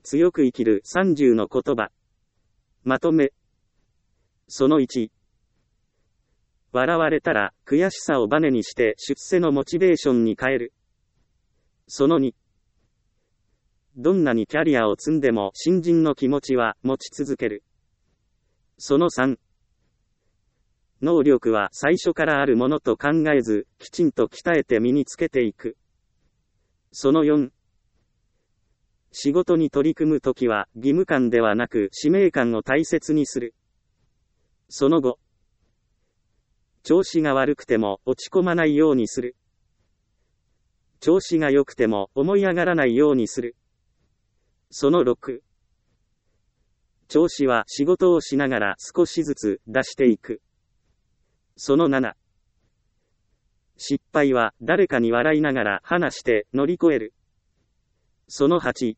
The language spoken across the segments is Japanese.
強く生きる30の言葉。まとめ。その1。笑われたら、悔しさをバネにして出世のモチベーションに変える。その2。どんなにキャリアを積んでも新人の気持ちは持ち続ける。その3。能力は最初からあるものと考えず、きちんと鍛えて身につけていく。その4。仕事に取り組むときは義務感ではなく使命感を大切にする。その5。調子が悪くても落ち込まないようにする。調子が良くても思い上がらないようにする。その6。調子は仕事をしながら少しずつ出していく。その7。失敗は誰かに笑いながら話して乗り越える。その8。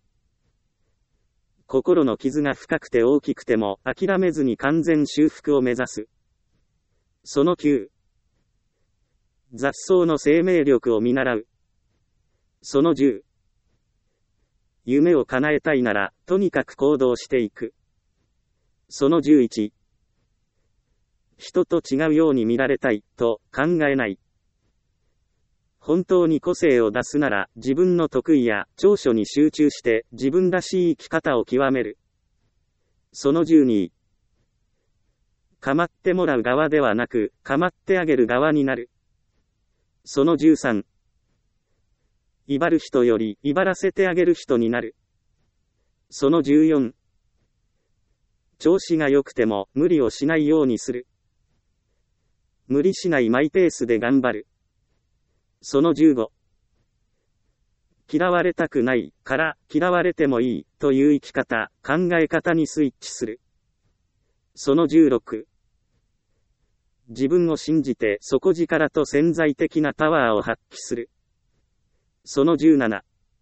心の傷が深くて大きくても諦めずに完全修復を目指す。その9。雑草の生命力を見習う。その10。夢を叶えたいなら、とにかく行動していく。その11。人と違うように見られたい、と考えない。本当に個性を出すなら、自分の得意や長所に集中して、自分らしい生き方を極める。その12。構ってもらう側ではなく、構ってあげる側になる。その13。威張る人より威張らせてあげる人になる。その14。調子が良くても無理をしないようにする。無理しないマイペースで頑張る。その15。嫌われたくないから嫌われてもいいという生き方、考え方にスイッチする。その16。自分を信じて底力と潜在的なパワーを発揮する。その17。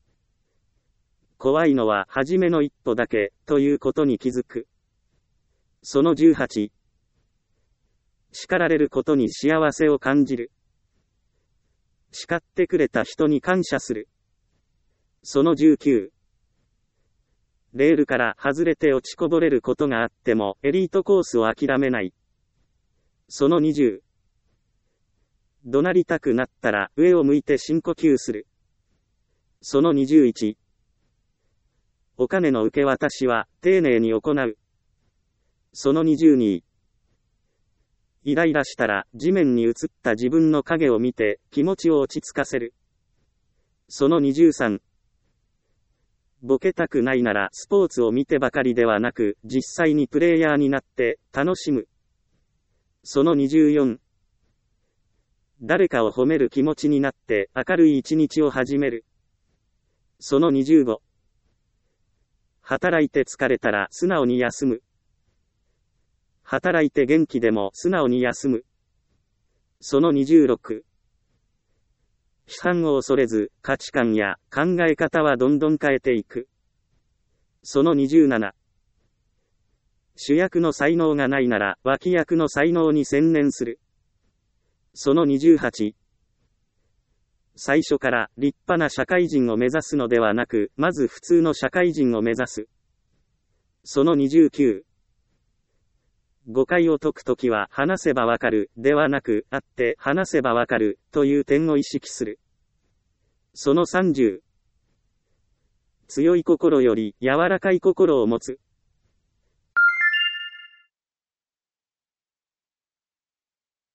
怖いのは初めの一歩だけということに気づく。その18。叱られることに幸せを感じる。叱ってくれた人に感謝する。その19。レールから外れて落ちこぼれることがあってもエリートコースを諦めない。その20。怒鳴りたくなったら上を向いて深呼吸する。その21。お金の受け渡しは丁寧に行う。その22。イライラしたら地面に映った自分の影を見て気持ちを落ち着かせる。その23。ボケたくないならスポーツを見てばかりではなく実際にプレイヤーになって楽しむ。その24。誰かを褒める気持ちになって明るい一日を始める。その25。働いて疲れたら素直に休む。働いて元気でも素直に休む。その26。批判を恐れず価値観や考え方はどんどん変えていく。その27。主役の才能がないなら脇役の才能に専念する。その28。最初から立派な社会人を目指すのではなく、まず普通の社会人を目指す。その29。誤解を解くときは話せばわかる、ではなく、会って話せばわかる、という点を意識する。その30。強い心より柔らかい心を持つ。